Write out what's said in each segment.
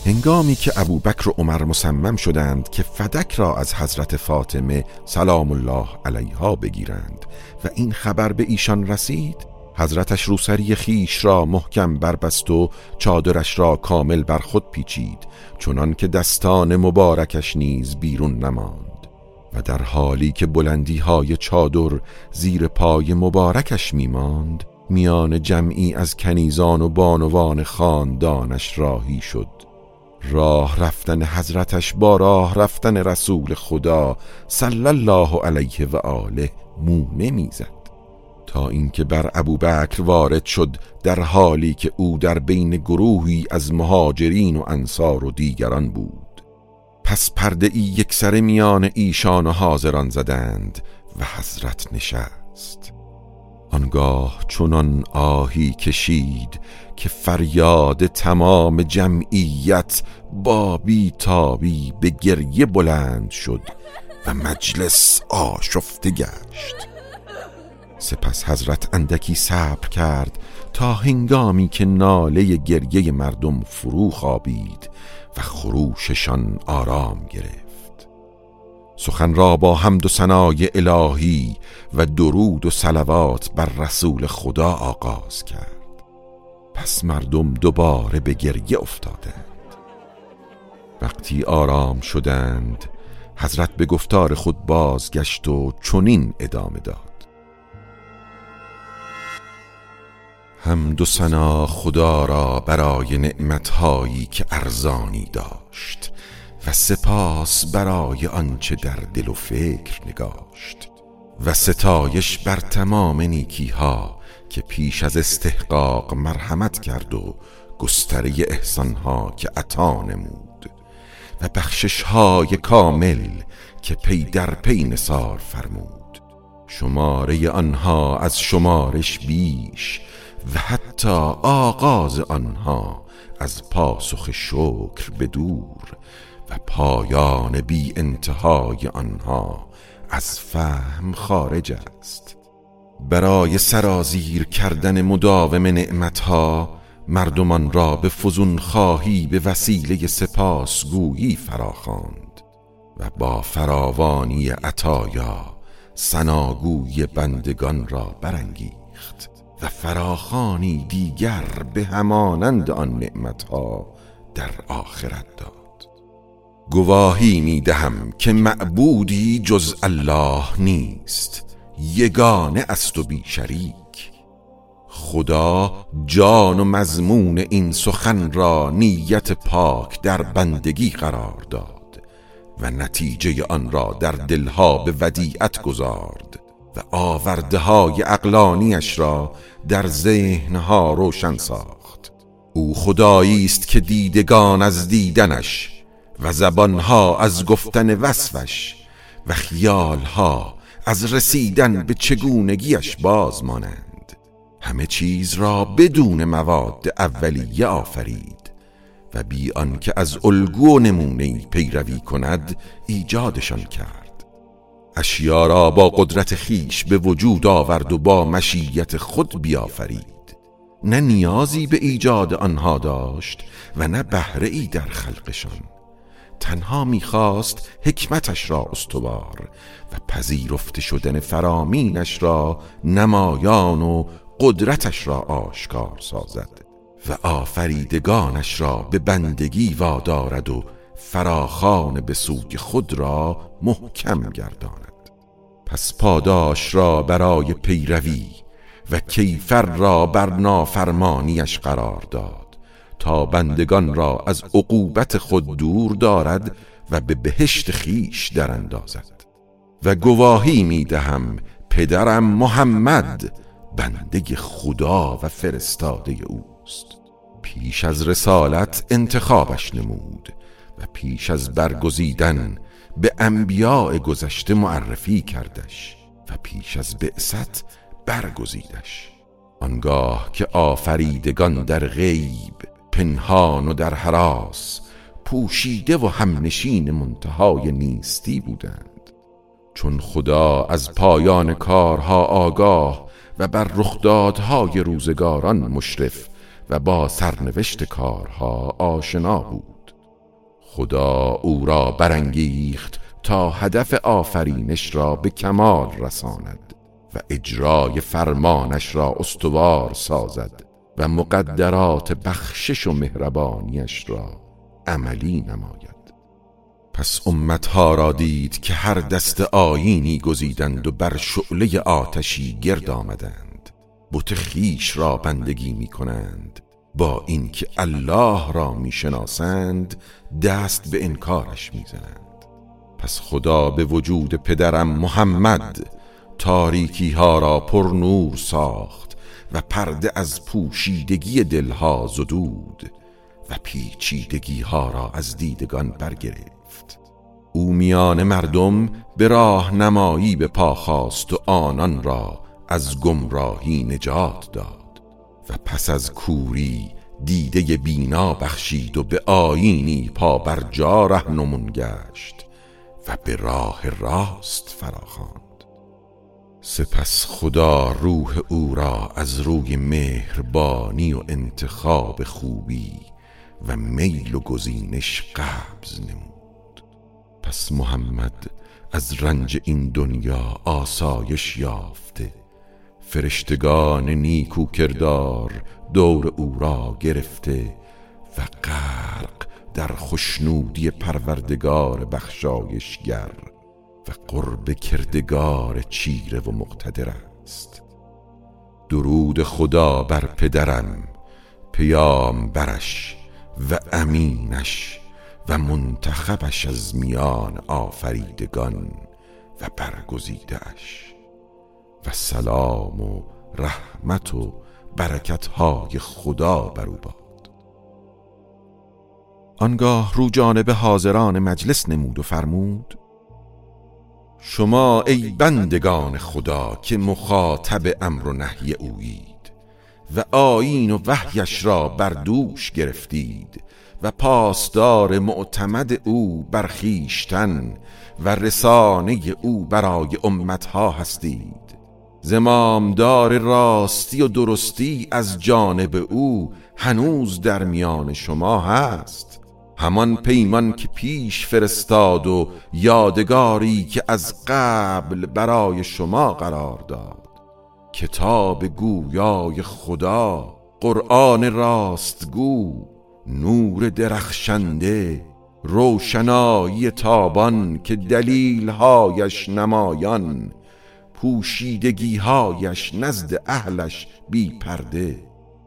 هنگامی که ابوبکر و عمر مصمم شدند که فدک را از حضرت فاطمه سلام الله علیها بگیرند و این خبر به ایشان رسید، حضرتش روسری خیش را محکم بربست و چادرش را کامل بر خود پیچید، چنان که دستان مبارکش نیز بیرون نماند و در حالی که بلندی های چادر زیر پای مبارکش میماند، میان جمعی از کنیزان و بانوان خاندانش راهی شد. راه رفتن حضرتش با راه رفتن رسول خدا صلی الله علیه و آله مو نمیزد، تا اینکه بر ابوبکر وارد شد در حالی که او در بین گروهی از مهاجرین و انصار و دیگران بود. پس پرده ای یک سر میان ایشان و حاضران زدند و حضرت نشست. آنگاه چنان آهی کشید که فریاد تمام جمعیت با بیتابی به گریه بلند شد و مجلس آشفته گشت. سپس حضرت اندکی صبر کرد تا هنگامی که ناله گریه مردم فرو خوابید و خروششان آرام گرفت، سخن را با حمد و ثنای الهی و درود و صلوات بر رسول خدا آغاز کرد. پس مردم دوباره به گریه افتادند. وقتی آرام شدند، حضرت به گفتار خود بازگشت و چنین ادامه داد: حمد و ثنا خدا را برای نعمتهایی که ارزانی داشت و سپاس برای آنچه در دل و فکر نگاشت و ستایش بر تمام نیکیها که پیش از استحقاق مرحمت کرد و گستره احسانها که عطا نمود و بخششهای کامل که پی در پی نثار فرمود، شماره آنها از شمارش بیش و حتی آغاز آنها از پاسخ شکر به دور و پایان بی انتهای آنها از فهم خارج است. برای سرازیر کردن مداوم نعمتها مردمان را به فزون خواهی به وسیله سپاسگویی فراخواند و با فراوانی عطایا ثناگوی بندگان را برانگیخت و فراخوانی دیگر به همانند آن نعمتها در آخرت داد. گواهی می دهم که معبودی جز الله نیست، یگانه است و بی شریک. خدا جان و مضمون این سخن را نیت پاک در بندگی قرار داد و نتیجه آن را در دلها به ودیعت گذارد و آورده های عقلانیش را در ذهنها روشن ساخت. او خدایی است که دیدگان از دیدنش و زبانها از گفتن وصفش و خیالها از رسیدن به چگونگیش باز مانند. همه چیز را بدون مواد اولیه آفرید و بی آنکه از الگو و نمونه‌ای پیروی کند ایجادشان کرد. اشیا را با قدرت خیش به وجود آورد و با مشیت خود بیافرید. نه نیازی به ایجاد آنها داشت و نه بهره‌ای در خلقشان. تنها میخواست حکمتش را استوار و پذیرفته شدن فرامینش را نمایان و قدرتش را آشکار سازد و آفریدگانش را به بندگی وادارد و فراخوان به سوی خود را محکم گرداند. پس پاداش را برای پیروی و کیفر را بر نافرمانیش قرار داد تا بندگان را از عقوبت خود دور دارد و به بهشت خیش در اندازد. و گواهی می دهم پدرم محمد بنده خدا و فرستاده اوست. پیش از رسالت انتخابش نمود و پیش از برگزیدن به انبیاء گذشته معرفی کردش و پیش از بعثت برگزیدش. آنگاه که آفریدگان در غیب، پنهان و در هراس، پوشیده و همنشین منتهای نیستی بودند. چون خدا از پایان کارها آگاه و بر رخدادهای روزگاران مشرف و با سرنوشت کارها آشنا بود، خدا او را برانگیخت تا هدف آفرینش را به کمال رساند و اجرای فرمانش را استوار سازد و مقدرات بخشش و مهربانیش را عملی نماید. پس امتها را دید که هر دست آیینی گزیدند و بر شعله آتشی گرد آمدند، بت خویش را بندگی می کنند، با اینکه الله را می شناسند دست به انکارش می زنند. پس خدا به وجود پدرم محمد تاریکی ها را پر نور ساخت و پرده از پوشیدگی دلها زدود و پیچیدگی ها را از دیدگان برگرفت. او میان مردم به راه نمایی به پا خواست و آنان را از گمراهی نجات داد و پس از کوری دیده بینا بخشید و به آیینی پا بر جا رهنمون گشت و به راه راست فراخواند. سپس خدا روح او را از روی مهربانی و انتخاب خوبی و میل و گزینش قبض نمود. پس محمد از رنج این دنیا آسایش یافته، فرشتگان نیکو کردار دور او را گرفته و غرق در خوشنودی پروردگار بخشایشگر و قرب کردگار چیره و مقتدر است. درود خدا بر پدرم، پیامبرش و امینش و منتخبش از میان آفریدگان و برگزیده‌اش، و سلام و رحمت و برکت‌های خدا بر او باد. آنگاه رو جانب حاضران مجلس نمود و فرمود: شما ای بندگان خدا که مخاطب امر و نهی اویید و آیین و وحیش را بر دوش گرفتید و پاسدار معتمد او بر خویشتن و رسانه او برای امتها هستید، زمامدار راستی و درستی از جانب او هنوز در میان شما هست، همان پیمان که پیش فرستاد و یادگاری که از قبل برای شما قرار داد، کتاب گویای خدا، قرآن راستگو، نور درخشنده، روشنایی تابان که دلیلهایش نمایان، پوشیدگیهایش نزد اهلش بی پرده،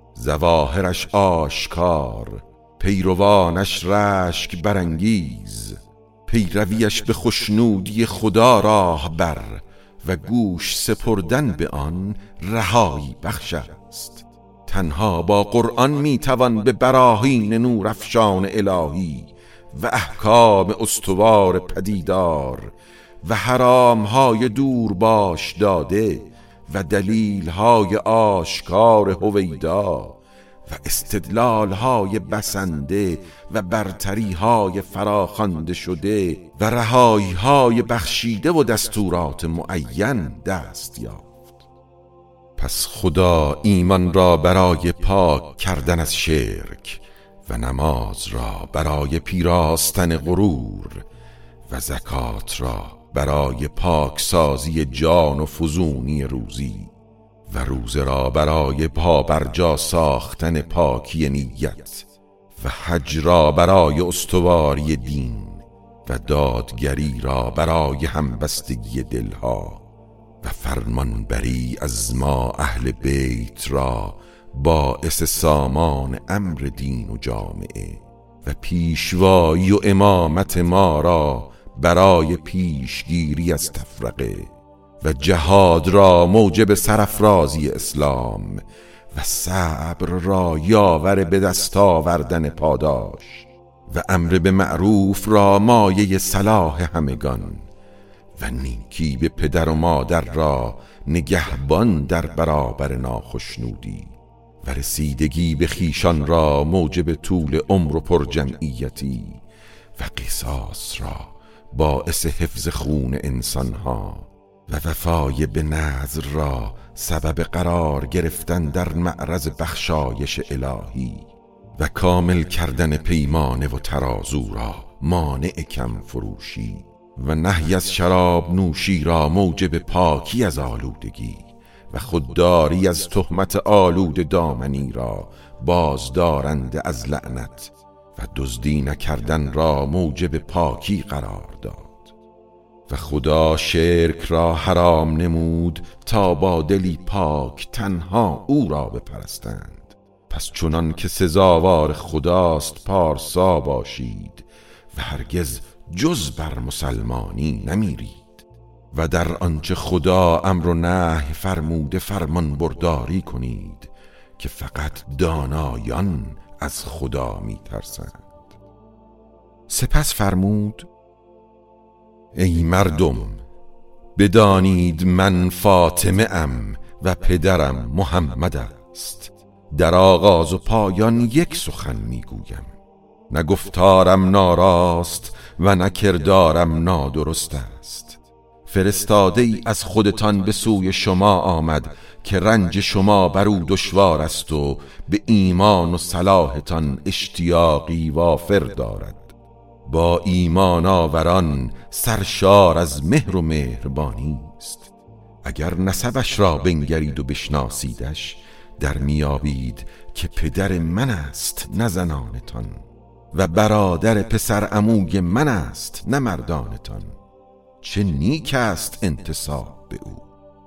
ظواهرش آشکار، پیروانش رشک برانگیز، پیرویش به خوشنودی خدا راه بر و گوش سپردن به آن رهایی بخش است. تنها با قرآن میتوان به براهین نور افشان الهی و احکام استوار پدیدار و حرامهای دور باش داده و دلیلهای آشکار هویدا و استدلالهای بسنده و برتریهای فراخوانده شده و رهاییهای بخشیده و دستورات معین دست یافت. پس خدا ایمان را برای پاک کردن از شرک و نماز را برای پیراستن غرور و زکات را برای پاکسازی جان و فزونی روزی و روزه را برای پابرجا ساختن پاکی نیت و حج را برای استواری دین و دادگری را برای همبستگی دلها و فرمانبری از ما اهل بیت را باعث سامان امر دین و جامعه و پیشوایی و امامت ما را برای پیشگیری از تفرقه و جهاد را موجب سرافرازی اسلام و صبر را یاور به دست آوردن پاداش و امر به معروف را مایه صلاح همگان و نیکی به پدر و مادر را نگهبان در برابر ناخشنودی و رسیدگی به خیشان را موجب طول عمر و پرجمعیتی و قصاص را باعث حفظ خون انسانها و وفای به نذر را سبب قرار گرفتن در معرض بخشایش الهی و کامل کردن پیمانه و ترازو را مانع کم فروشی و نهی از شراب نوشی را موجب پاکی از آلودگی و خودداری از تهمت آلود دامنی را بازدارنده از لعنت و دزدی نکردن را موجب پاکی قرار داد. و خدا شرک را حرام نمود تا با دلی پاک تنها او را بپرستند. پس چنان که سزاوار خداست پارسا باشید و هرگز جز بر مسلمانی نمیرید و در آنچه خدا امر و نهی فرموده فرمان برداری کنید که فقط دانایان از خدا میترسند. سپس فرمود: ای مردم، بدانید من فاطمه ام و پدرم محمد است. در آغاز و پایان یک سخن میگویم، نه گفتارم ناراست و نه کردارم نادرست است. فرستاده ای از خودتان به سوی شما آمد که رنج شما بر او دشوار است و به ایمان و صلاحتان اشتیاقی وافر دارد. با ایمان آوران سرشار از مهر و مهربانی است. اگر نسبش را بنگرید و بشناسیدش، در میابید که پدر من است نه زنانتان و برادر پسر عموی من است نه مردانتان. چه نیک است انتساب به او.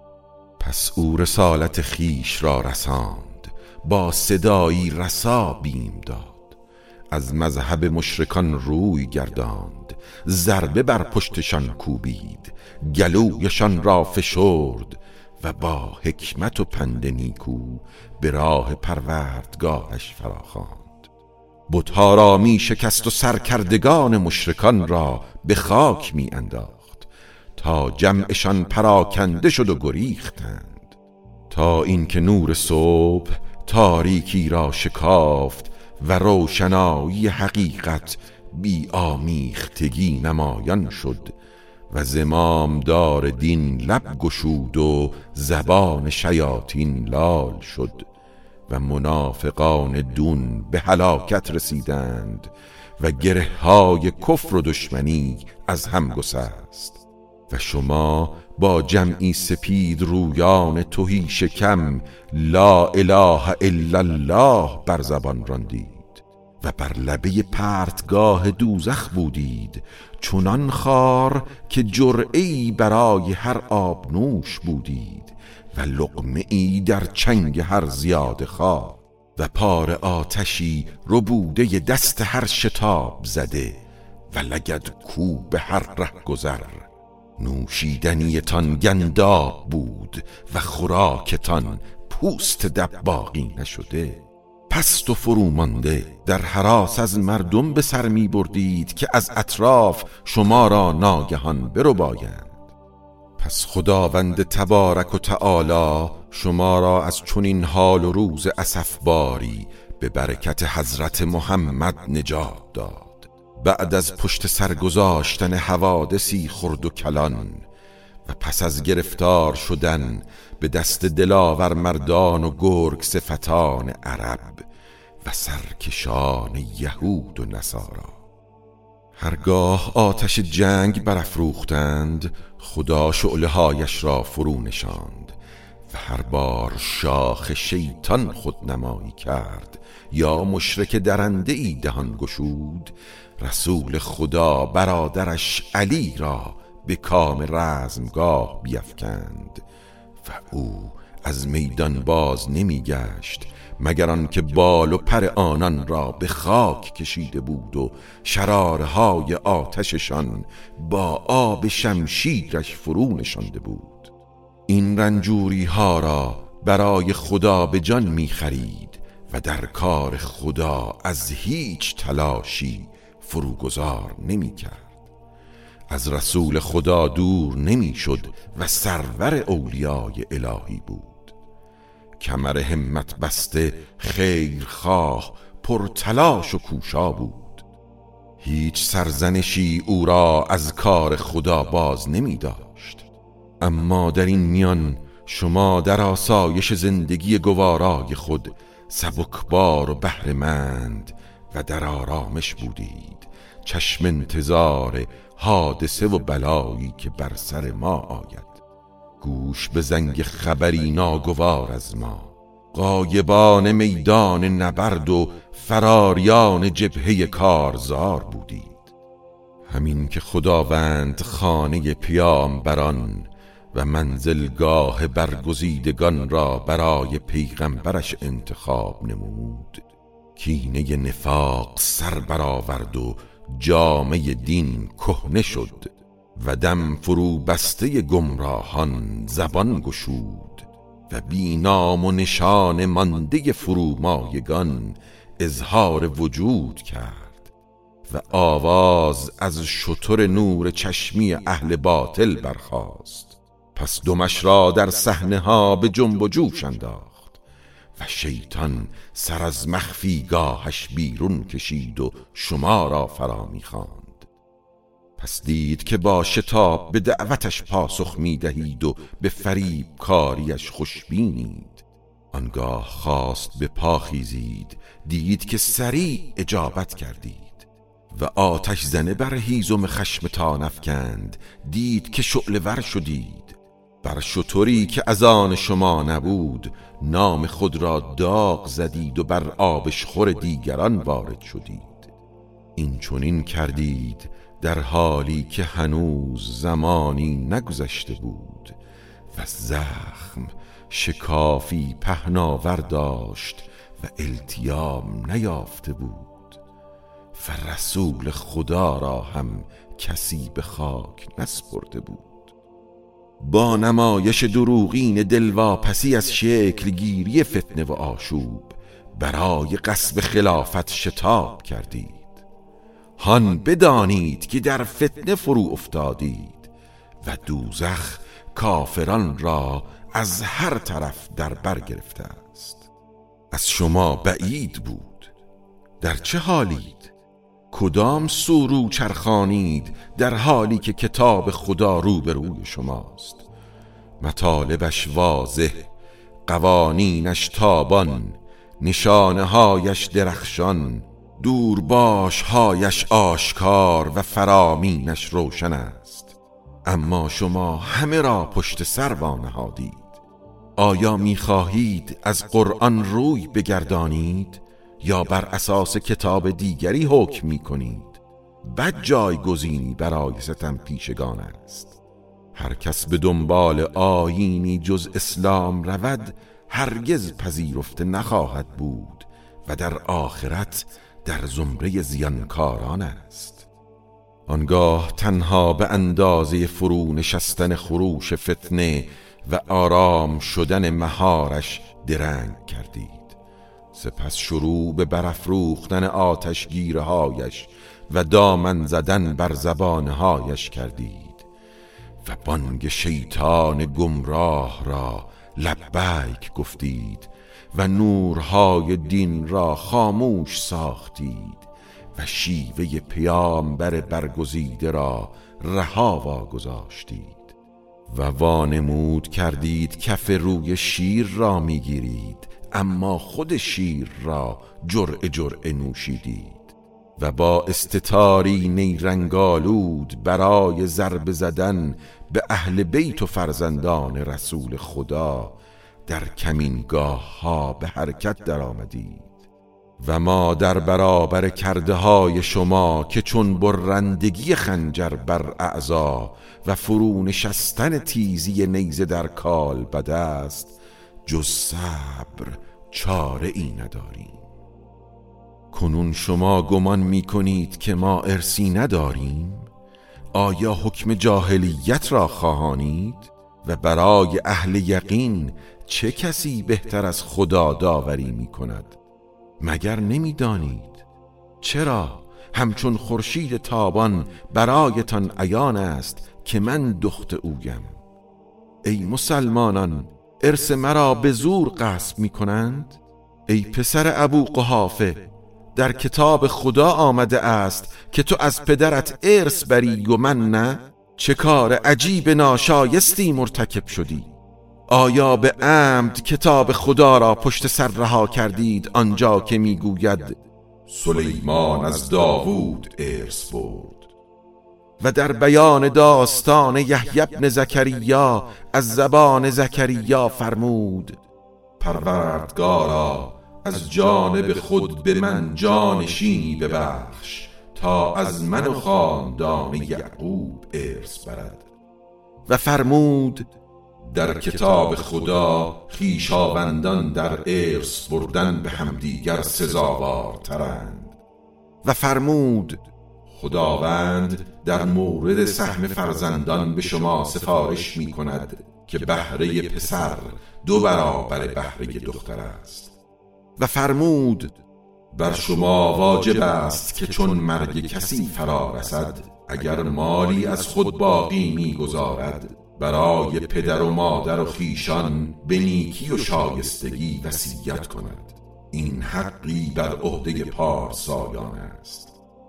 پس او رسالت خیش را رساند، با صدایی رسا بیم داد، از مذهب مشرکان روی گرداند، ضربه بر پشتشان کوبید، گلویشان را فشرد و با حکمت و پند نیکو به راه پروردگارش فراخواند. بت‌ها را می شکست و سرکردگان مشرکان را به خاک می انداخت تا جمعشان پراکنده شد و گریختند، تا اینکه نور صبح تاریکی را شکافت و روشنایی حقیقت بی آمیختگی نمایان شد و زمامدار دین لب گشود و زبان شیاطین لال شد و منافقان دون به هلاکت رسیدند و گره های کفر و دشمنی از هم گسست و شما با جمعی سپید رویان تهی شکم لا اله الا الله بر زبان راندید و بر لبه پرتگاه دوزخ بودید، چنان خار که جرعه‌ای برای هر آبنوش بودید و لقمه‌ای در چنگ هر زیاده خواه و پار آتشی ربوده دست هر شتاب زده و لگد کو به هر ره گذر. نوشیدنیتان گنداب بود و خوراکتان پوست دباغی نشده. پست و فرومانده در هراس از مردم به سر می بردید که از اطراف شما را ناگهان بربایند. پس خداوند تبارک و تعالی شما را از چنین حال و روز اسفباری به برکت حضرت محمد نجات داد. بعد از پشت سر گذاشتن حوادثی خرد و کلان و پس از گرفتار شدن به دست دلاور مردان و گرگ صفتان عرب و سرکشان یهود و نصارا، هرگاه آتش جنگ برافروختند خدا شعله‌هایش را فرو نشاند و هر بار شاخ شیطان خودنمایی کرد یا مشرک درنده ای دهان گشود، رسول خدا برادرش علی را به کام رزمگاه بیفکند و او از میدان باز نمی گشت مگر آنکه بال و پر آنان را به خاک کشیده بود و شرارهای آتششان با آب شمشیرش فرو نشانده بود. این رنجوری ها را برای خدا به جان می خرید و در کار خدا از هیچ تلاشی فروگذار نمی کرد. از رسول خدا دور نمی شد و سرور اولیای الهی بود. کمر همت بسته خیرخواه پرتلاش و کوشا بود. هیچ سرزنشی او را از کار خدا باز نمی داشت. اما در این میان شما در آسایش زندگی گوارای خود سبکبار و بهره‌مند و در آرامش بودید، چشم انتظار حادثه و بلایی که بر سر ما آید. گوش به زنگ خبری ناگوار از ما، غایبان میدان نبرد و فراریان جبهه کارزار بودید. همین که خداوند خانه پیامبران و منزلگاه برگزیدگان را برای پیغمبرش انتخاب نمود، کینه نفاق سر برآورد و جامه دین کهنه شد و دم فرو بسته گمراهان زبان گشود و بی نام و نشان مانده فرومایگان اظهار وجود کرد و آواز از شتر نور چشمی اهل باطل برخاست. پس دمش را در صحنه ها به جنب و جوش انداخت و شیطان سر از مخفیگاهش بیرون کشید و شما را فرا می‌خواند. پس دید که با شتاب به دعوتش پاسخ می‌دهید و به فریب کاریش خوشبینید. آنگاه خواست به پا خیزید، دید که سریع اجابت کردید و آتش زنه بر هیزم خشمتان افکند. دید که شعله ور شدید، بر شتری که از آن شما نبود نام خود را داغ زدید و بر آبشخور دیگران وارد شدید. این چنین کردید در حالی که هنوز زمانی نگذشته بود و زخم شکافی پهناور داشت و التیام نیافته بود و رسول خدا را هم کسی به خاک نسپرده بود. با نمایش دروغین دلواپسی از شکل گیری فتنه و آشوب برای غصب خلافت شتاب کردید. هان بدانید که در فتنه فرو افتادید و دوزخ کافران را از هر طرف در بر گرفته است. از شما بعید بود. در چه حالید؟ کدام سو رو چرخانید در حالی که کتاب خدا روبروی شماست؟ مطالبش واضح، قوانینش تابان، نشانه هایش درخشان، دورباش هایش آشکار و فرامینش روشن است. اما شما همه را پشت سر وانهادید. آیا می‌خواهید از قرآن روی بگردانید یا بر اساس کتاب دیگری حکم می‌کنید؟ بد جایگزینی برای ستم پیشگان است. هر کس به دنبال آیینی جز اسلام رود هرگز پذیرفته نخواهد بود و در آخرت در زمره زیانکاران است. آنگاه تنها به اندازه فرو نشستن خروش فتنه و آرام شدن مهارش درنگ کردید. سپس شروع به برافروختن آتشگیره هایش و دامن زدن بر زبانهایش کردید و بانگ شیطان گمراه را لبیک گفتید و نورهای دین را خاموش ساختید و شیوه پیامبر برگزیده را رها واگذاشتید و وانمود کردید کف روی شیر را میگیرید، اما خود شیر را جرعه جرعه نوشیدید و با استتاری نیرنگالود برای ضربه زدن به اهل بیت و فرزندان رسول خدا در کمینگاه ها به حرکت در آمدید و ما در برابر کرده های شما که چون برندگی خنجر بر اعضا و فرو نشستن تیزی نیزه در کالبد است جز صبر چاره ای نداریم. کنون شما گمان می کنید که ما ارثی نداریم؟ آیا حکم جاهلیت را خواهانید؟ و برای اهل یقین چه کسی بهتر از خدا داوری می کند؟ مگر نمی دانید؟ چرا همچون خورشید تابان برایتان عیان است که من دخت اویم. ای مسلمانان، ارث مرا به زور غصب می کنند؟ ای پسر ابو قحافه، در کتاب خدا آمده است که تو از پدرت ارث بری و من نه؟ چه کار عجیب ناشایستی مرتکب شدی؟ آیا به عمد کتاب خدا را پشت سر رها کردید آنجا که میگوید سلیمان از داوود ارث برد. و در بیان داستان یحیی بن زکریا از زبان زکریا فرمود: پروردگارا، از جانب خود به من جانشینی ببخش تا از من و خاندان یعقوب ارث برد. و فرمود: در کتاب خدا خویشاوندان در ارث بردن به همدیگر سزاوارترند. و فرمود: خداوند در مورد سهم فرزندان به شما سفارش می کند که بهره پسر 2 برابر بهره دختر است. و فرمود: بر شما واجب است که چون مرگ کسی فرا رسد، اگر مالی از خود باقی می گذارد، برای پدر و مادر و خویشان به نیکی و شایستگی وصیت کند. این حقی بر عهده پارسایان است.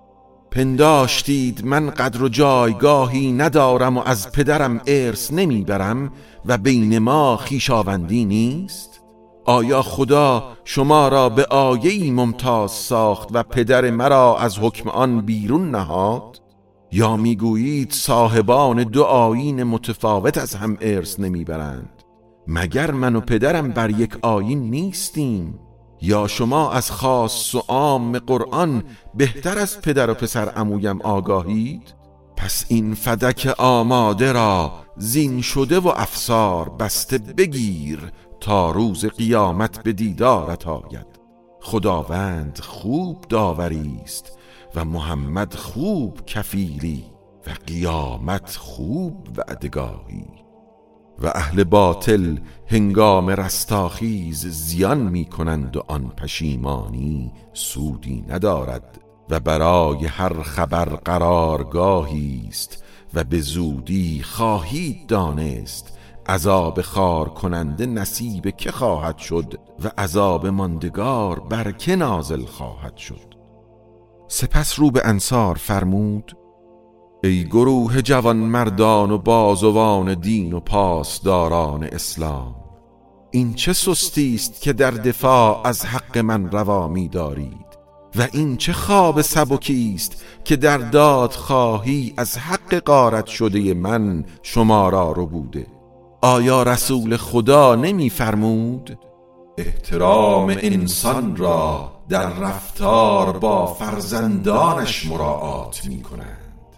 پنداشتید من قدر و جایگاهی ندارم و از پدرم ارث نمیبرم و بین ما خویشاوندی نیست؟ آیا خدا شما را به آیه‌ای ممتاز ساخت و پدر مرا از حکم آن بیرون نهاد؟ یا میگویید صاحبان 2 آیین متفاوت از هم ارث نمیبرند؟ مگر من و پدرم بر یک آیین نیستیم؟ یا شما از خاص و عام قرآن بهتر از پدر و پسر عمویم آگاهید؟ پس این فدک آماده را زین شده و افسار بسته بگیر تا روز قیامت به دیدارت آید. خداوند خوب داوری است و محمد خوب کفیلی و قیامت خوب وعدگاهی. و اهل باطل هنگام رستاخیز زیان می کنند و آن پشیمانی سودی ندارد و برای هر خبر قرارگاهی است و به زودی خواهید دانست عذاب خار کننده نصیب که خواهد شد و عذاب ماندگار بر که نازل خواهد شد. سپس رو به انصار فرمود: ای گروه جوان مردان و بازوان دین و پاسداران اسلام، این چه سستی است که در دفاع از حق من روا می دارید و این چه خواب سبکی است که در داد خواهی از حق غارت شده من شما را ربوده. آیا رسول خدا نمی فرمود احترام انسان را در رفتار با فرزندانش مراعات می کنند؟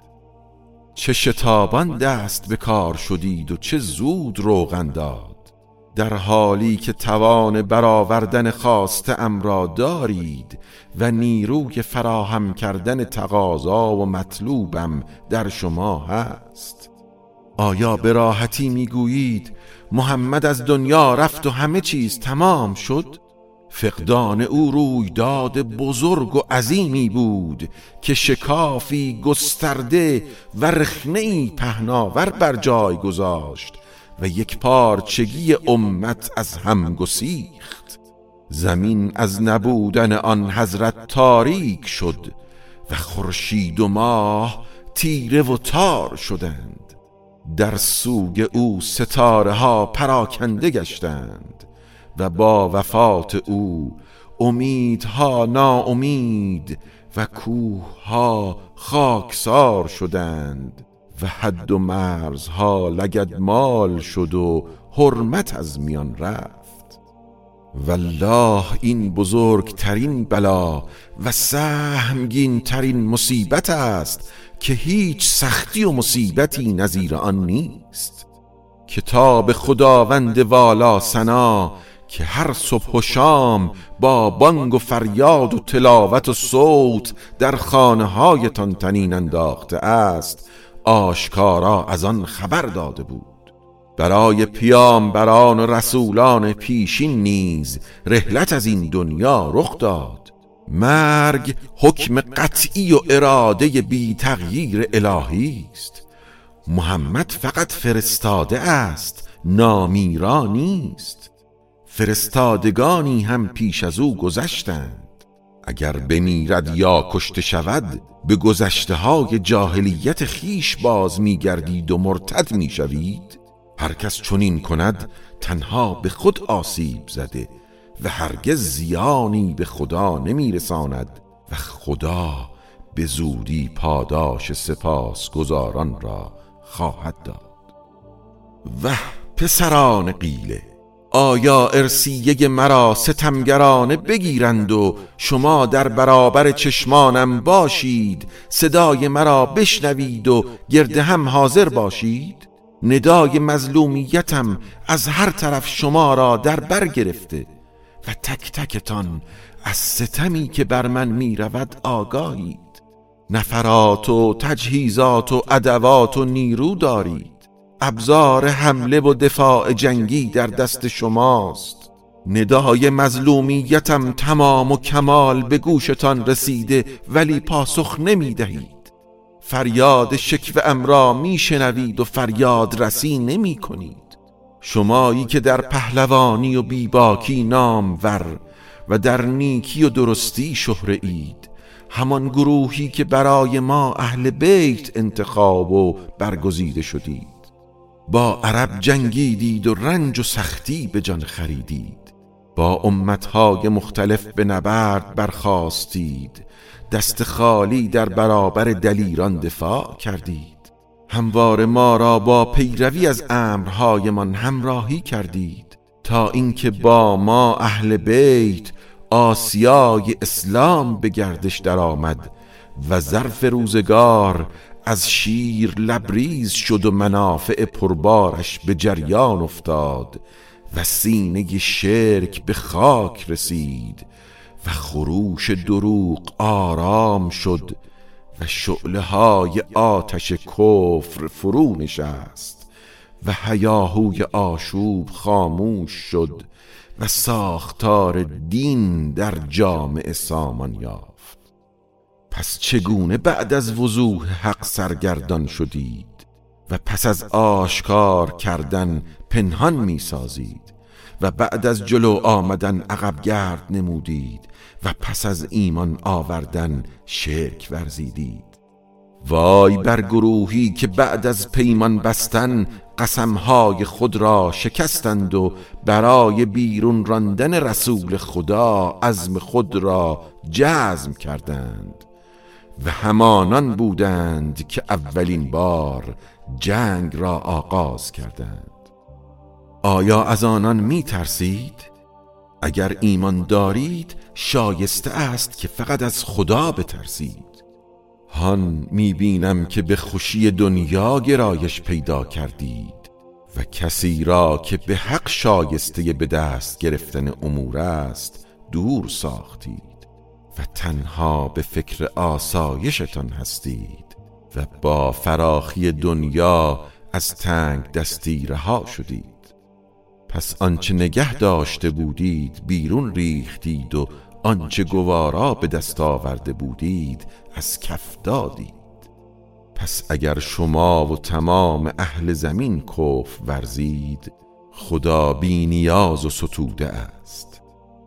چه شتابان دست به کار شدید و چه زود روغن داد، در حالی که توان برآوردن خواسته ام را دارید و نیروی فراهم کردن تقاضا و مطلوبم در شما هست. آیا به راحتی میگویید محمد از دنیا رفت و همه چیز تمام شد؟ فقدان او رویداد بزرگ و عظیمی بود که شکافی گسترده و رخنه‌ای پهناور بر جای گذاشت و یک پارچگی امت از هم گسیخت. زمین از نبودن آن حضرت تاریک شد و خورشید و ماه تیره و تار شدند. در سوگ او ستاره ها پراکنده گشتند و با وفات او امیدها ناامید و کوه ها خاکسار شدند و حد و مرزها لگدمال شد و حرمت از میان رفت. والله این بزرگترین بلا و سهمگین ترین مصیبت است که هیچ سختی و مصیبتی نظیر آن نیست. کتاب خداوند والا ثنا که هر صبح و شام با بانگ و فریاد و تلاوت و صوت در خانه هایتان طنین انداخته است، آشکارا از آن خبر داده بود. برای پیامبران و رسولان پیشین نیز رحلت از این دنیا رخ داد. مرگ حکم قطعی و اراده بی تغییر الهی است. محمد فقط فرستاده است، نامیرا نیست. فرستادگانی هم پیش از او گذشتند. اگر بمیرد یا کشته شود به گذشته های جاهلیت خیش باز میگردید و مرتد میشوید. هر کس چنین کند تنها به خود آسیب زده و هرگز زیانی به خدا نمیرساند و و خدا به زودی پاداش سپاسگزاران را خواهد داد. وه پسران قیله، آیا ارسیه مرا ستمگرانه بگیرند و شما در برابر چشمانم باشید، صدای مرا بشنوید و گرد هم حاضر باشید؟ ندای مظلومیتم از هر طرف شما را در بر گرفته و تک تکتان از ستمی که بر من می رود آگاهید. نفرات و تجهیزات و ادوات و نیرو دارید، ابزار حمله و دفاع جنگی در دست شماست. ندای مظلومیتم تمام و کمال به گوشتان رسیده ولی پاسخ نمی دهید. فریاد شکوه‌ام را می شنوید و فریاد رسی نمی کنید. شمایی که در پهلوانی و بیباکی نامور و در نیکی و درستی شهره اید، همان گروهی که برای ما اهل بیت انتخاب و برگزیده شدید. با عرب جنگیدید و رنج و سختی به جان خریدید. با امتهای مختلف به نبرد برخاستید. دست خالی در برابر دلیران دفاع کردید. همواره ما را با پیروی از امرهایمان همراهی کردید تا اینکه با ما اهل بیت آسیای اسلام به گردش درآمد و ظرف روزگار از شیر لبریز شد و منافع پربارش به جریان افتاد و سینه شرک به خاک رسید و خروش دروغ آرام شد و شعله های آتش کفر فرو نشست و هیاهوی آشوب خاموش شد و ساختار دین در جامعه سامان یافت. پس چگونه بعد از وضوح حق سرگردان شدید و پس از آشکار کردن پنهان می سازید و بعد از جلو آمدن عقب گرد نمودید و پس از ایمان آوردن شرک ورزیدید؟ وای بر گروهی که بعد از پیمان بستن قسمهای خود را شکستند و برای بیرون راندن رسول خدا عزم خود را جزم کردند و همانان بودند که اولین بار جنگ را آغاز کردند. آیا از آنان می ترسید؟ اگر ایمان دارید شایسته است که فقط از خدا بترسید. هان می بینم که به خوشی دنیا گرایش پیدا کردید و کسی را که به حق شایسته به دست گرفتن امور است دور ساختید و تنها به فکر آسایشتان هستید و با فراخی دنیا از تنگ دستی رها شدید. پس آنچه نگه داشته بودید بیرون ریختید و آنچه گوارا به دست آورده بودید از کف دادید. پس اگر شما و تمام اهل زمین کفر ورزید، خدا بی نیاز و ستوده است.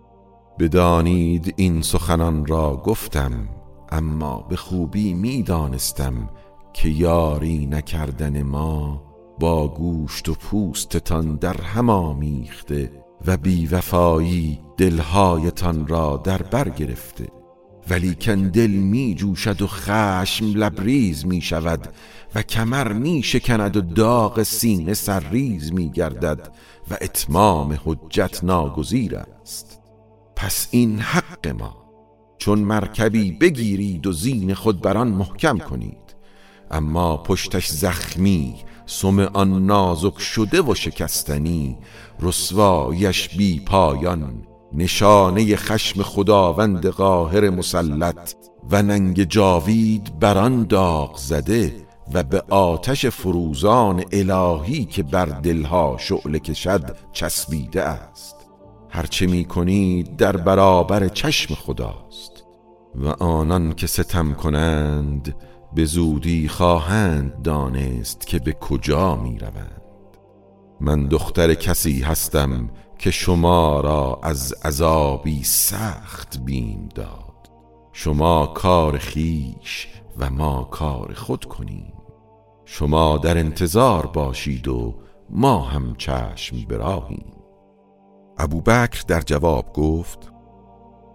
بدانید این سخنان را گفتم، اما به خوبی می دانستم که یاری نکردن ما با گوشت و پوستتان در هم آمیخته و بیوفایی دلهایتان را در بر گرفته. ولیکن دل می جوشد و خشم لبریز می شود و کمر می شکند و داغ سینه سرریز می گردد و اتمام حجت ناگزیر است. پس این حق ما، چون مرکبی بگیرید و زین خود بران محکم کنید، اما پشتش زخمی، سم آن نازک شده و شکستنی، رسوایش بی پایان، نشانه خشم خداوند قاهر مسلط و ننگ جاوید بران داغ زده و به آتش فروزان الهی که بر دلها شعله کشد چسبیده است. هرچه می کنید در برابر چشم خداست و آنان که ستم کنند به زودی خواهند دانست که به کجا می روند. من دختر کسی هستم که شما را از عذابی سخت بیم داد. شما کار خیش و ما کار خود کنیم. شما در انتظار باشید و ما هم چشم براهیم. ابوبکر در جواب گفت: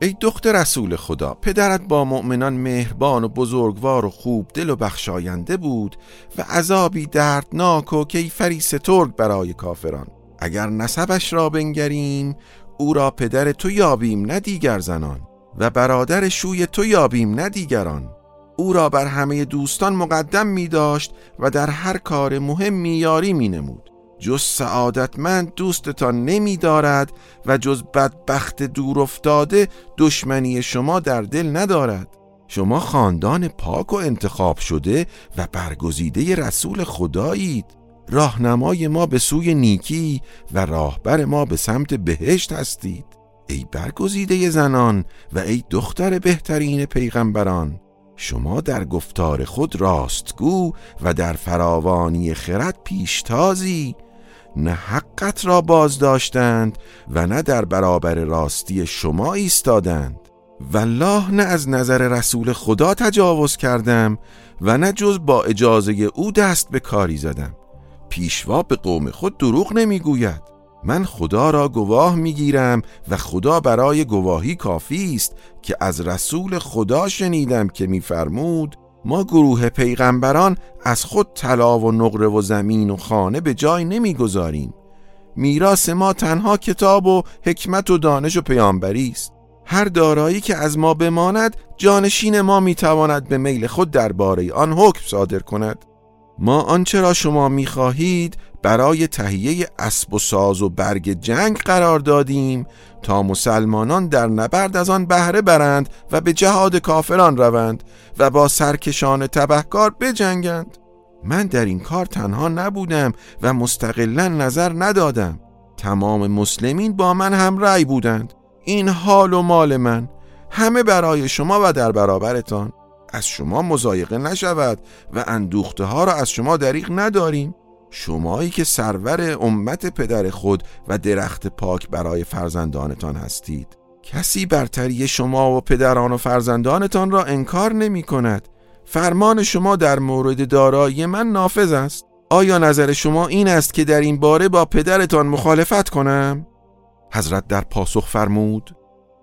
ای دختر رسول خدا، پدرت با مؤمنان مهربان و بزرگوار و خوب دل و بخشاینده بود و عذابی دردناک و کیفری سترگ برای کافران. اگر نسبش را بنگریم، او را پدر تو یابیم نه دیگر زنان، و برادر شوی تو یابیم نه دیگران. او را بر همه دوستان مقدم می داشت و در هر کار مهمی یاری می نمود. جز سعادتمند دوستتان نمی دارد و جز بدبخت دور افتاده دشمنی شما در دل ندارد. شما خاندان پاک و انتخاب شده و برگزیده رسول خدایید. راهنمای ما به سوی نیکی و راهبر ما به سمت بهشت هستید. ای برگزیده زنان و ای دختر بهترین پیغمبران، شما در گفتار خود راستگو و در فراوانی خرد پیشتازی. نه حقت را باز داشتند و نه در برابر راستی شما ایستادند. والله نه از نظر رسول خدا تجاوز کردم و نه جز با اجازه او دست به کاری زدم. پیشوا به قوم خود دروغ نمیگوید. من خدا را گواه میگیرم و خدا برای گواهی کافی است که از رسول خدا شنیدم که میفرمود ما گروه پیغمبران از خود طلا و نقره و زمین و خانه به جای نمیگذاریم. میراث ما تنها کتاب و حکمت و دانش و پیامبری است. هر دارایی که از ما بماند جانشین ما میتواند به میل خود درباره آن حکم صادر کند. ما آنچه را شما میخواهید برای تهیه اسب و ساز و برگ جنگ قرار دادیم تا مسلمانان در نبرد از آن بهره برند و به جهاد کافران روند و با سرکشان تبهکار بجنگند. من در این کار تنها نبودم و مستقلا نظر ندادم. تمام مسلمین با من هم رأی بودند. این حال و مال من همه برای شما و در برابرتان. از شما مضایقه نشود و اندوخته ها را از شما دریغ نداریم. شمایی که سرور امت پدر خود و درخت پاک برای فرزندانتان هستید. کسی برتری شما و پدران و فرزندانتان را انکار نمی کند. فرمان شما در مورد دارایی من نافذ است. آیا نظر شما این است که در این باره با پدرتان مخالفت کنم؟ حضرت در پاسخ فرمود: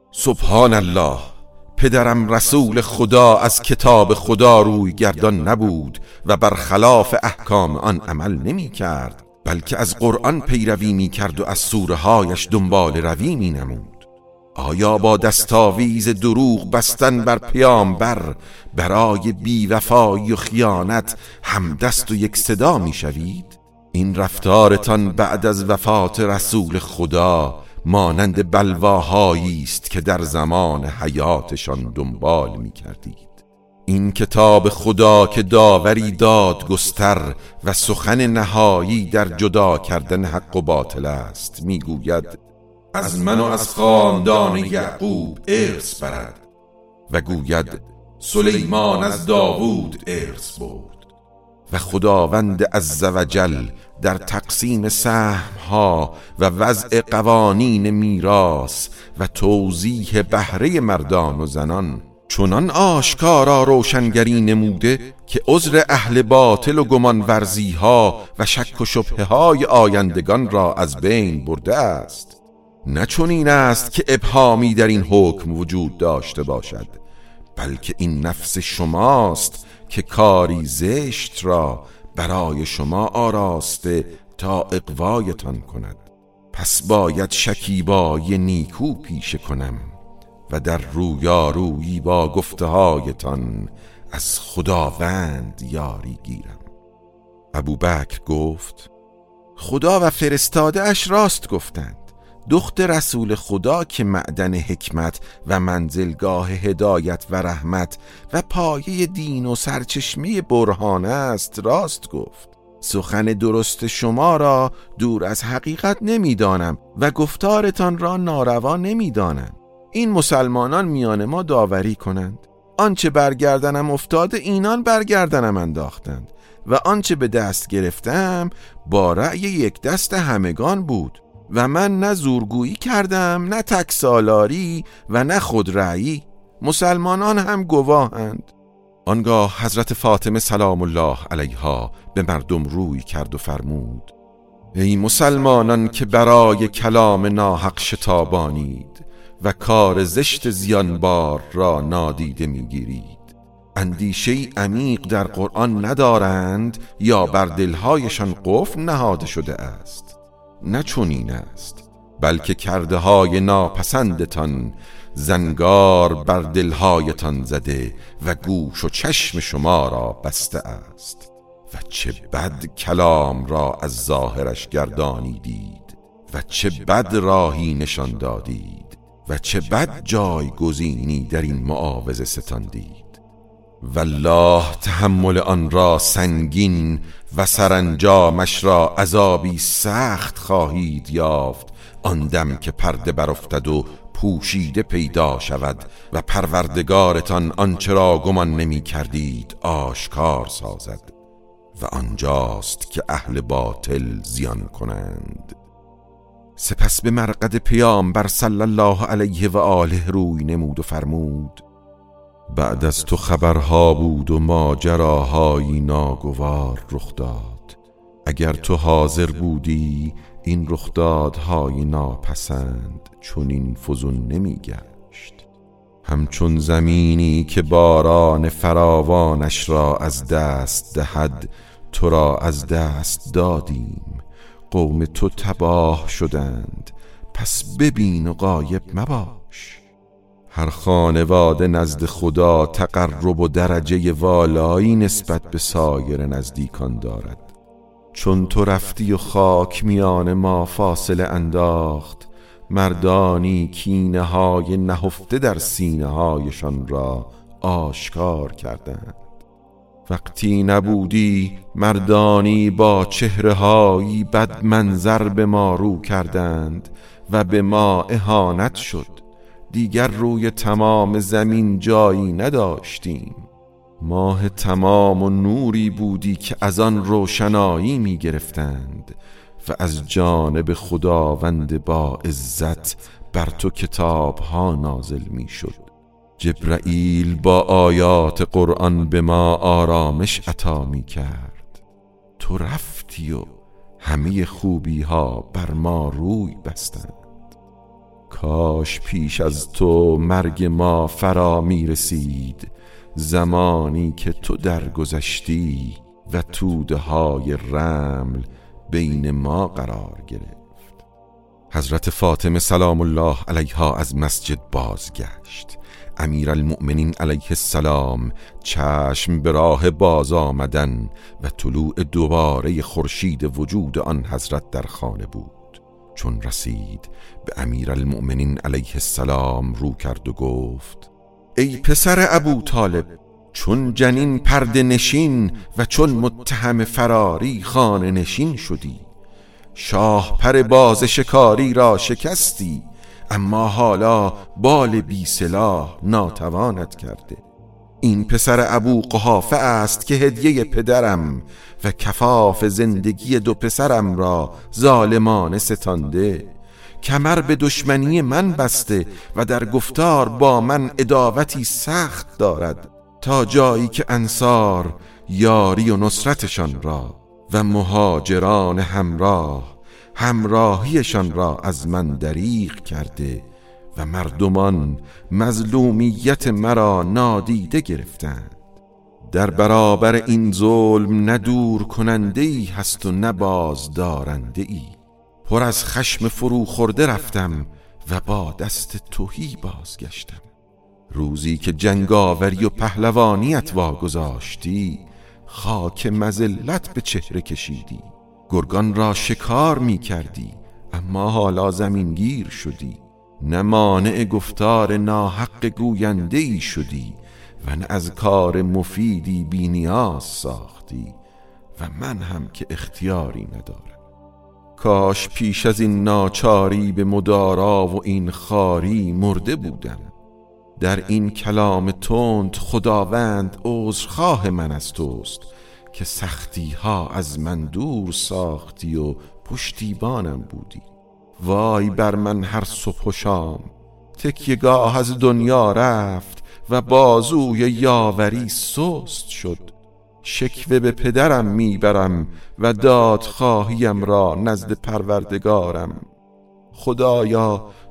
سبحان الله، پدرم رسول خدا از کتاب خدا روی گردان نبود و برخلاف احکام آن عمل نمی کرد، بلکه از قرآن پیروی می کرد و از سوره هایش دنبال روی می نمود. آیا با دستاویز دروغ بستن بر پیامبر برای بیوفایی و خیانت همدست و یک صدا می شوید؟ این رفتارتان بعد از وفات رسول خدا مانند بلواهایی است که در زمان حیاتشان دنبال می کردید. این کتاب خدا که داوری دادگستر و سخن نهایی در جدا کردن حق و باطل است می گوید از من و از خاندان یعقوب ارث برد و گوید سلیمان از داوود ارث برد. و خداوند عزوجل در تقسیم سهم‌ها و وضع قوانین میراث و توزیع بهره مردان و زنان چنان آشکارا روشنگری نموده که عذر اهل باطل و گمانورزی‌ها و شک و شبهه‌های آیندگان را از بین برده است. نه چنین است که ابهامی در این حکم وجود داشته باشد، بلکه این نفس شماست که کاری زشت را برای شما آراسته تا اغوایتان کند. پس باید شکیبای نیکو پیشه کنم و در رویارویی با گفتهایتان از خداوند یاری گیرم. ابوبکر گفت: خدا و فرستاده اش راست گفتند. دختر رسول خدا که معدن حکمت و منزلگاه هدایت و رحمت و پایه دین و سرچشمه برهان است راست گفت. سخن درست شما را دور از حقیقت نمیدانم و گفتارتان را ناروا نمیدانم. این مسلمانان میان ما داوری کنند. آنچه برگردنم افتاده اینان برگردنم انداختند و آنچه به دست گرفتم با رأی یک دست همگان بود و من نه زورگویی کردم نه تکسالاری و نه خودرأیی. مسلمانان هم گواهند. آنگاه حضرت فاطمه سلام الله علیها به مردم روی کرد و فرمود: ای مسلمانان که برای کلام ناحق شتابانید، و کار زشت زیانبار را نادیده میگیرید. اندیشه‌ای عمیق در قرآن ندارند یا بر دلهایشان قفل نهاده شده است؟ نه چنین است، بلکه کرده های ناپسندتان زنگار بر دلهایتان زده و گوش و چشم شما را بسته است. و چه بد کلام را از ظاهرش گردانیدید و چه بد راهی نشان دادید و چه بد جایگزینی در این معاوضه ستاندید. والله تحمل آن را سنگین و سرانجامش را عذابی سخت خواهید یافت آن دم که پرده برافتد و پوشیده پیدا شود و پروردگارتان آنچه را گمان نمی کردید آشکار سازد و آنجاست که اهل باطل زیان کنند. سپس به مرقد پیامبر صلی الله علیه و آله روی نمود و فرمود: بعد از تو خبرها بود و ماجراهایی ناگوار رخ داد. اگر تو حاضر بودی این رخدادهای ناپسند چون این فزون نمی گشت. همچون زمینی که باران فراوانش را از دست دهد تو را از دست دادیم. قوم تو تباه شدند، پس ببین و غایب مباش. هر خانواده نزد خدا تقرب و درجه والایی نسبت به سایر نزدیکان دارد. چون تو رفتی و خاک میان ما فاصله انداخت، مردانی کینه های نهفته در سینه هایشان را آشکار کردند. وقتی نبودی مردانی با چهره هایی بد منظر به ما رو کردند و به ما اهانت شد. دیگر روی تمام زمین جایی نداشتیم. ماه تمام و نوری بودی که از آن روشنایی می گرفتند و از جانب خداوند با عزت بر تو کتاب ها نازل می شد. جبرائیل با آیات قرآن به ما آرامش عطا می کرد. تو رفتی و همه خوبی ها بر ما روی بستند. کاش پیش از تو مرگ ما فرا می رسید، زمانی که تو درگذشتی و توده های رمل بین ما قرار گرفت. حضرت فاطمه سلام الله علیها از مسجد بازگشت. امیرالمؤمنین علیه السلام چشم به راه باز آمدن و طلوع دوباره خورشید وجود آن حضرت در خانه بود. چون رسید به امیرالمؤمنین علیه السلام رو کرد و گفت: ای پسر ابو طالب، چون جنین پرده نشین و چون متهم فراری خانه نشین شدی. شاه پر باز شکاری را شکستی، اما حالا بال بی سلاح ناتوانت کرده. این پسر ابو قحافه است که هدیه پدرم و کفاف زندگی دو پسرم را ظالمانه ستانده. کمر به دشمنی من بسته و در گفتار با من عداوتی سخت دارد، تا جایی که انصار یاری و نصرتشان را و مهاجران همراهیشان را از من دریغ کرده و مردمان مظلومیت مرا نادیده گرفتند. در برابر این ظلم نه دور کننده ای هست و نه باز دارنده ای. پر از خشم فرو خورده رفتم و با دست تهی بازگشتم. روزی که جنگاوری و پهلوانیت واگذاشتی، خاک مذلت به چهره کشیدی. گرگان را شکار می کردی، اما حالا زمینگیر شدی. نه مانع گفتار ناحق گوینده ای شدی و نه از کار مفیدی بی نیاز ساختی و من هم که اختیاری ندارم. کاش پیش از این ناچاری به مدارا و این خاری مرده بودم. در این کلام تند خداوند عذرخواه من از توست که سختی ها از من دور ساختی و پشتیبانم بودی. وای بر من هر صبح و شام، تکیه‌گاه از دنیا رفت و بازوی یاوری سست شد. شکوه به پدرم میبرم و دادخواهیم را نزد پروردگارم. خدایا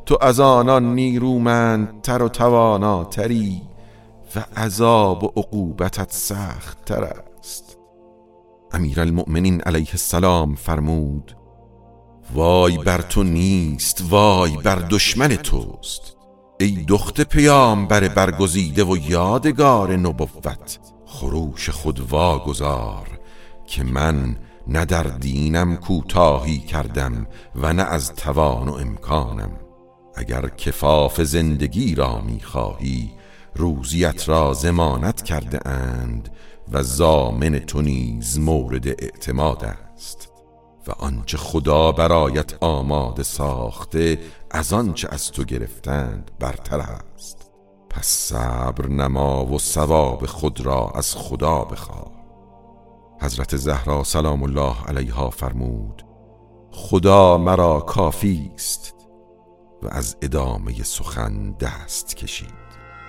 تو از آنان نیرومندتر و تواناتری و عذاب و عقوبتت سخت تر است. امیرالمؤمنین علیه السلام فرمود: وای بر تو نیست، وای بر دشمن توست. ای دخت پیامبر برگزیده و یادگار نبوت، خروش خود واگذار که من نه در دینم کوتاهی کردم و نه از توان و امکانم. اگر کفاف زندگی را می‌خواهی، روزیت را ضمانت کرده اند و ضامن تو نیز مورد اعتماد است و آنچه خدا برایت آماده ساخته از آنچه از تو گرفتند برتر است. پس صبر نما و ثواب خود را از خدا بخواه. حضرت زهرا سلام الله علیها فرمود: خدا مرا کافی است، و از ادامه سخن دست کشید.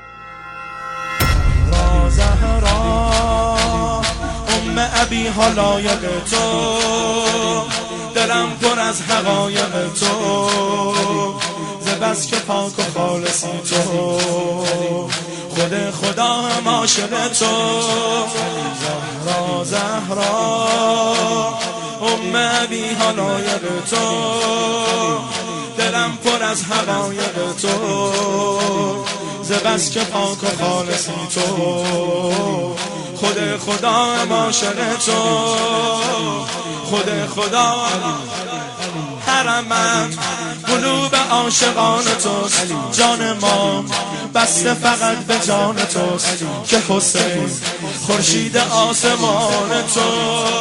زهرا ام ابی حلایق تو، دلم پر از حقایق تو، ز بس که پاک و خالصی تو، خود خدا هم عاشق تو. زهرا زهرا ام ابی حلایق تو، دلم پر از حقایق تو، ز بس که پاک و خالصی تو، خود خدا هم عاشق تو، خود خدا. حرمم قلوب عاشقان توست، جان ما بسته فقط به جان توست، که حسین خورشید آسمان تو.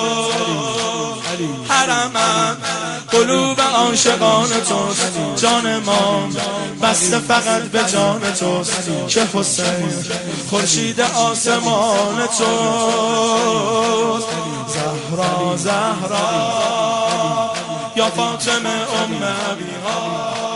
حرمم قلوب عاشقان توست، جان ما بسته فقط به جان توست، که حسین خورشید آسمان تو. زهرا زهرا یا فاطمه ام ابیها.